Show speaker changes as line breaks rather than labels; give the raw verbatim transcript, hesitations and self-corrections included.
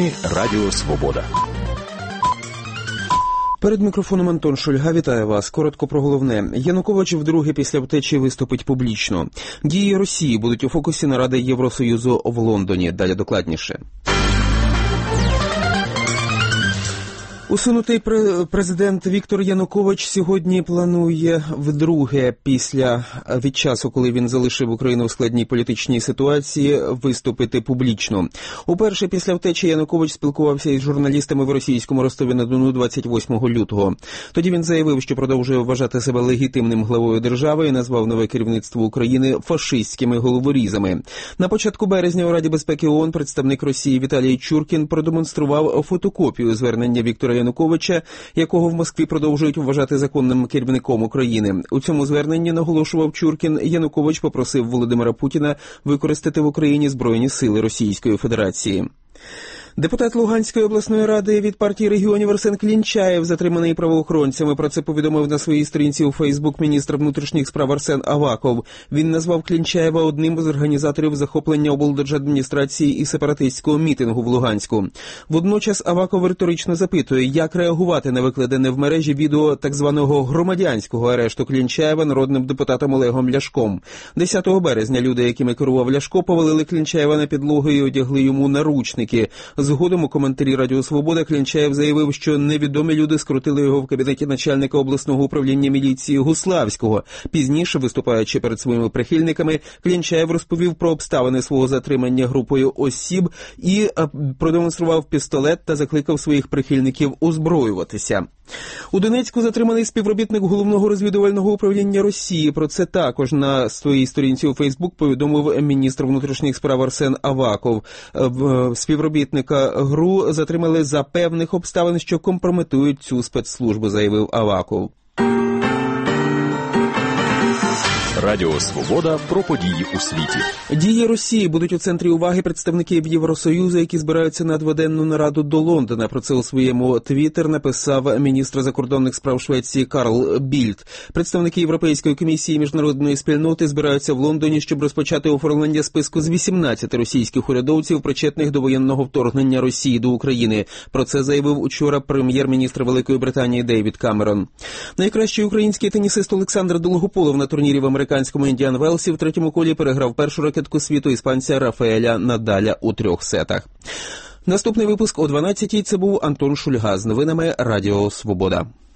Новини Радіо Свобода.
Перед мікрофоном Антон Шульга. Вітаю вас. Коротко про головне. Янукович вдруге після втечі виступить публічно. Дії Росії будуть у фокусі наради Євросоюзу в Лондоні. Далі докладніше. Усунутий президент Віктор Янукович сьогодні планує вдруге після від часу, коли він залишив Україну в складній політичній ситуації, виступити публічно. Уперше після втечі Янукович спілкувався із журналістами в російському Ростові-на-Дону двадцять восьмого лютого. Тоді він заявив, що продовжує вважати себе легітимним главою держави і назвав нове керівництво України фашистськими головорізами. На початку березня у Раді безпеки ООН представник Росії Віталій Чуркін продемонстрував фотокопію звернення Віктора Януковича, якого в Москві продовжують вважати законним керівником України. У цьому зверненні, наголошував Чуркін, Янукович попросив Володимира Путіна використати в Україні Збройні сили Російської Федерації. Депутат Луганської обласної ради від партії регіонів Арсен Клінчаєв, затриманий правоохоронцями, про це повідомив на своїй сторінці у Фейсбук міністр внутрішніх справ Арсен Аваков. Він назвав Клінчаєва одним з організаторів захоплення облдержадміністрації і сепаратистського мітингу в Луганську. Водночас Аваков риторично запитує, як реагувати на викладене в мережі відео так званого громадянського арешту Клінчаєва народним депутатом Олегом Ляшком. десятого березня люди, якими керував Ляшко, повалили Клінчаєва на підлогу і одягли йому наручники. Згодом у коментарі Радіо Свобода Клінчаєв заявив, що невідомі люди скрутили його в кабінеті начальника обласного управління міліції Гуславського. Пізніше, виступаючи перед своїми прихильниками, Клінчаєв розповів про обставини свого затримання групою осіб і продемонстрував пістолет та закликав своїх прихильників озброюватися. У Донецьку затриманий співробітник Головного розвідувального управління Росії. Про це також на своїй сторінці у Фейсбук повідомив міністр внутрішніх справ Арсен Аваков. Співробітника ГРУ затримали за певних обставин, що компрометують цю спецслужбу, заявив Аваков.
Радіо Свобода про події у світі.
Дії Росії будуть у центрі уваги представників Євросоюзу, які збираються на дводенну нараду до Лондона. Про це у своєму твіттер написав міністр закордонних справ Швеції Карл Більд. Представники Європейської комісії і міжнародної спільноти збираються в Лондоні, щоб розпочати оформлення списку з вісімнадцяти російських урядовців, причетних до воєнного вторгнення Росії до України. Про це заявив учора прем'єр-міністр Великої Британії Дейвід Камерон. Найкращий український тенісист Олександр Долгополов на турнірі в американському Індіан Велсі в третьому колі переграв першу ракетку світу іспанця Рафаеля Надаля у трьох сетах. Наступний випуск о дванадцятій. Це був Антон Шульга з новинами Радіо Свобода.